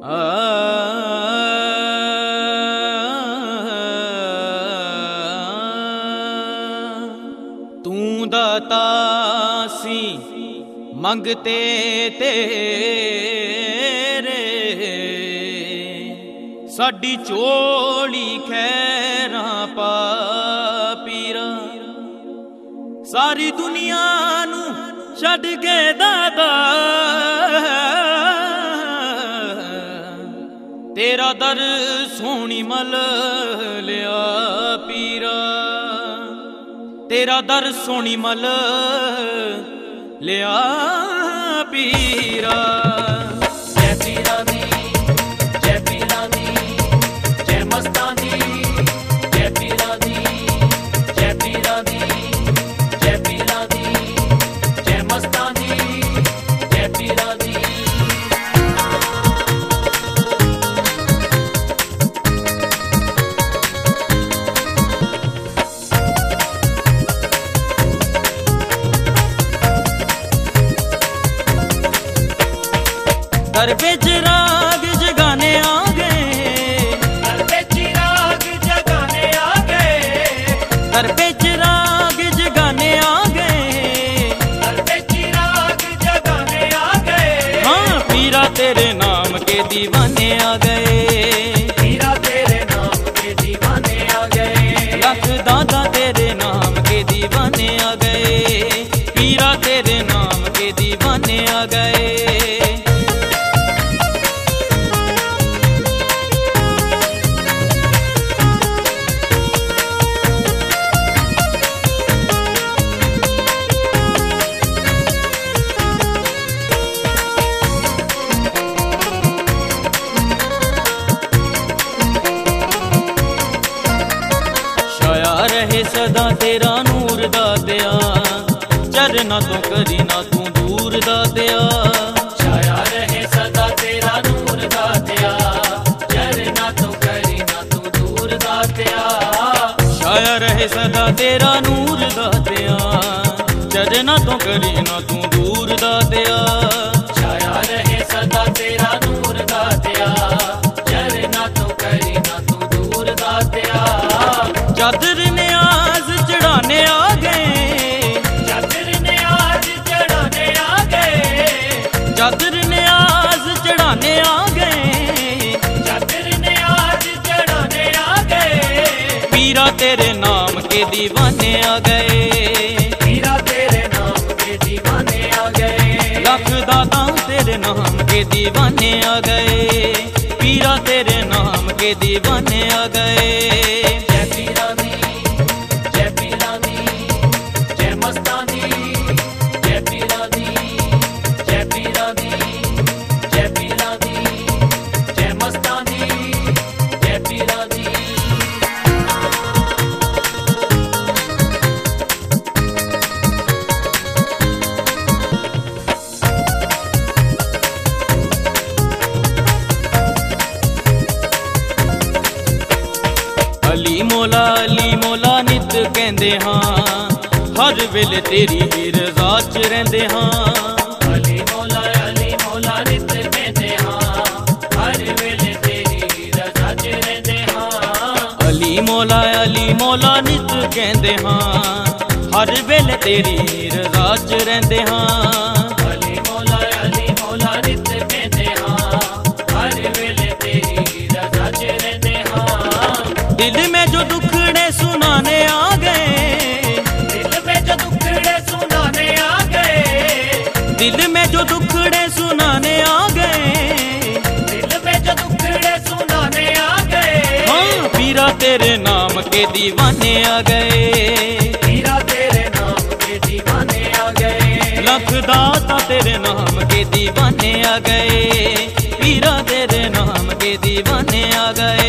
तू दाता सी मंगते तेरे, साडी झोली खैरा पा पीरा। सारी दुनिया नू छड्ड के दादा तेरा दर सोहनी मल लिया पीरा, तेरा दर सोहनी मल लिया पीरा। जय पीरानी जय पीरानी जय मस्तानी, जय पीरानी जय पीरानी जय पीरानी जय मस्तानी, जय पीरानी। घर पे चिराग जगाने आ गए, घर पे चिराग जगाने आ गए, घर पे चिराग जगाने आ गए, घर पे चिराग जगाने आ गए। हाँ पीरा तेरे नाम के दीवाने आ गए, पीरा तेरे नाम के दीवाने आ गए, लख दादा तेरे नाम के दीवाने आ गए, पीरा तेरे नाम के दीवाने आ गए। रहे सदा तेरा नूर दा दया, चरना तो करी ना तू दूर दा दया। छाया रहे सदा तेरा नूर दा दया, चरना तो करी ना तू दूर दा दया। छाया रहे सदा तेरा नूर दा दया, चरना तो करी ना तू दूर दा दया। छाया रहे सदा तेरा नूर दा दया, चरना तो करी ना तू दूर दा दया। चादर ने आज चढ़ाने आ गए, चादर ने आज चढ़ाने आ गए, चादर ने आज चढ़ाने आ गए, चादर ने आज चढ़ाने आ गए। पीरा तेरे नाम के दीवाने आ गए, पीरा तेरे नाम के दीवाने आ गए, लख दाता तेरे नाम के दीवाने आ गए, पीरा तेरे नाम के दीवाने आ गए। जय पीरानी जय पीरानी जय मस्तानी, जय पीरानी जय पीरानी जय पीरानी जय मस्तानी, जय पीरानी। अली मौला नित कहंदे हाँ, हर वेले तेरी रज़ा च रहिंदे हाँ। अली मौला नित कहंदे हाँ, हर वेले तेरी रज़ा च रहिंदे हाँ। अली मौला नित कहंदे हाँ, हर वेले तेरी रज़ा च रहिंदे हाँ। अली मौला नित कहंदे हाँ, हर वेले तेरी रज़ा च रहिंदे हाँ। दिल में जो दुखड़े सुनाने आ गए, दिल में जो दुखड़े सुनाने आ गए, दिल में जो दुखड़े सुनाने आ गए, दिल में जो दुखड़े सुनाने आ गए। हाँ पीरा तेरे नाम के दीवाने आ गए, पीरा तेरे नाम के दीवाने आ गए, लख दाता तेरे नाम के दीवाने आ गए, पीरा तेरे नाम के दीवाने आ गए।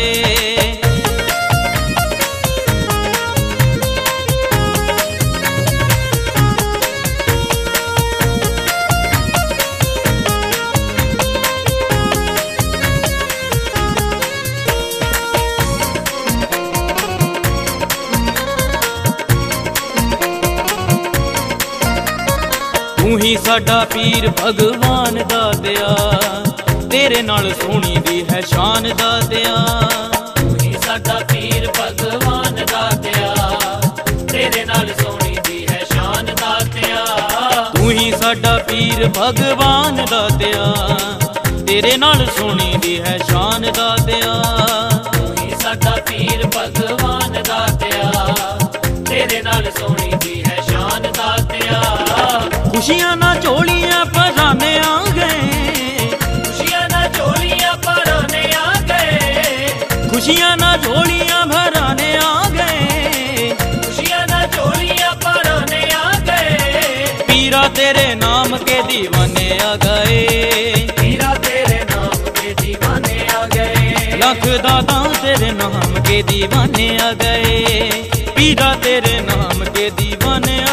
तू ही साडा पीर भगवान दा दया, तेरे नाल सोहनी दी है शान दातिया। तू ही साडा पीर भगवान दातिया, तेरे नाल सोहनी दी है शान दातिया। तू ही साडा पीर भगवान दातिया, तेरे नाल सोहनी दी है शान दातिया। तू ही साडा पीर भगवान दातिया, तेरे नाल सोहनी दी है शान दातिया। खुशियां ना झोलियां पराने आ गए, खुशियां ना झोलियां पराने आ गए, खुशियां ना झोलियां भराने आ गए, खुशियां ना झोलियां पराने आ गए। पीरा तेरे नाम के दीवाने आ गए, पीरा तेरे नाम के दीवाने आ गए। लख दाता तेरे नाम के दीवाने आ गए, पीरा तेरे नाम के दीवाने